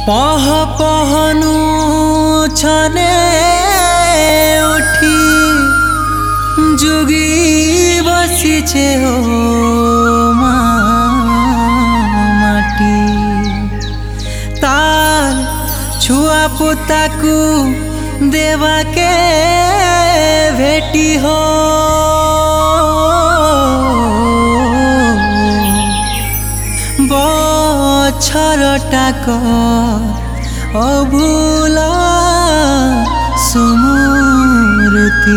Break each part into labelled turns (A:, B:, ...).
A: पह पहनु छने उठी जुगी बसिछे हो माटी तार छुआ पुताकू देवा के भेटी हो बछरटाक अभूला स्मृति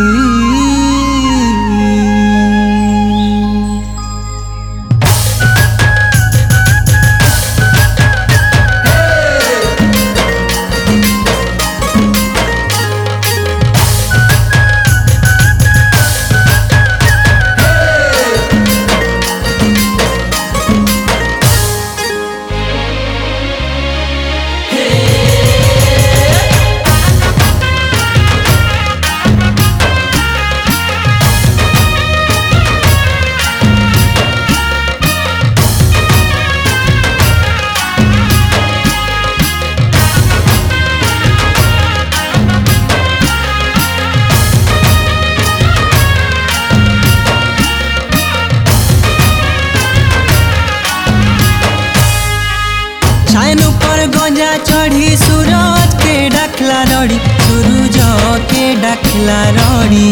A: गंजा चढ़ी सूरज के डखला रड़ी सूरज के डखला रड़ी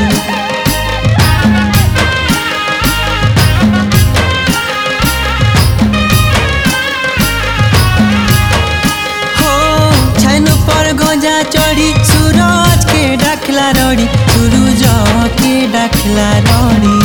A: हो छैन पर गंजा चढ़ी सूरज के डखला रड़ी सूरज के डखला रड़ी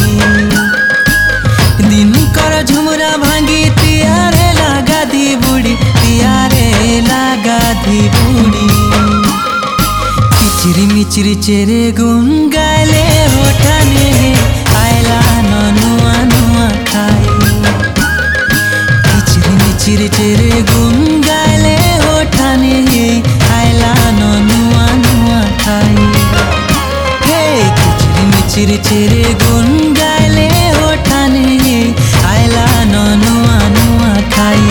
A: दिन कर झुमरा भांगी तियारे लगा दी बुढ़ी तियारे लगा दी बुढ़ी किचिरी मिचिरी चेरे गुन गाले होठाने आयला नुआ नुआ खाई किचिरी मिचिरी चेरे गुन गाले होठाने आयला नुआ नुआ खाई हे किचिरी मिचिरी चेरे गुन गाले होठाने आयला नुआ नुआ खाई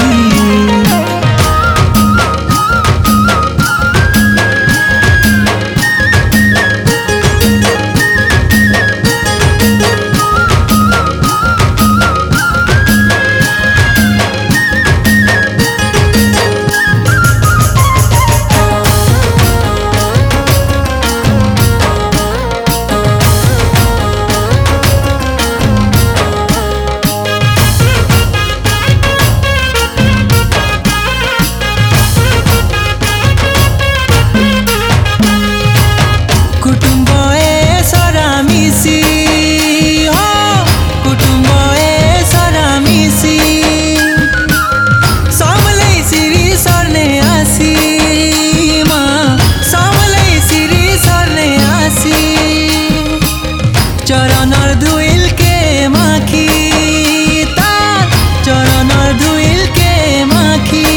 A: चरणर धुइल के माखी तार चरणर धुइल के माखी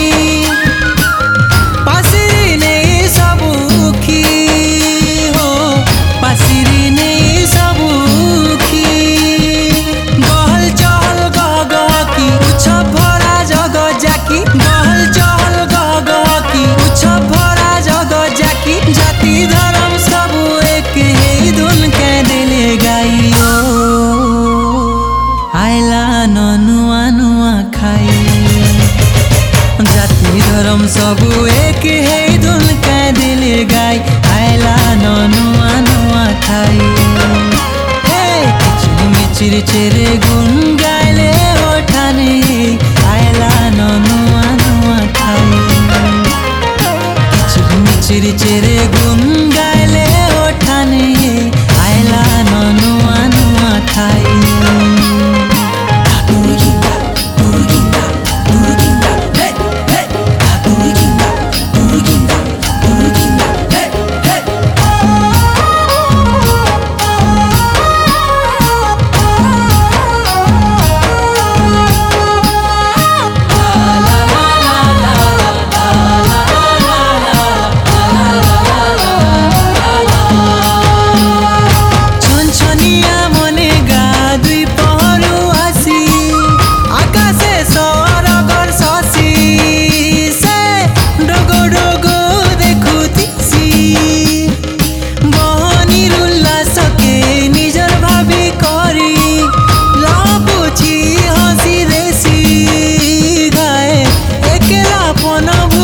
A: पासिरी नहीं सबुखी हो पासिरी नहीं सबुखी गहल चहल गह की उछप भरा जग जाकी गहल चहल गह की उछप भरा जग जाकी जाति धर्म सब एक ही धुन के दिले गाई आयला नुआ नुआ खाई जाति धर्म सब एक है धुन के दिले गाई आयला नुआ नुआ खाई हे किचिरी मिचिरी चेरे गुन गायले होठाने आयला नुआ नुआ खाई किचिरी मिचिरी चेरे गुन गायले होठाने आयला नुआ नुआ खाई la la la la la la la la la अपन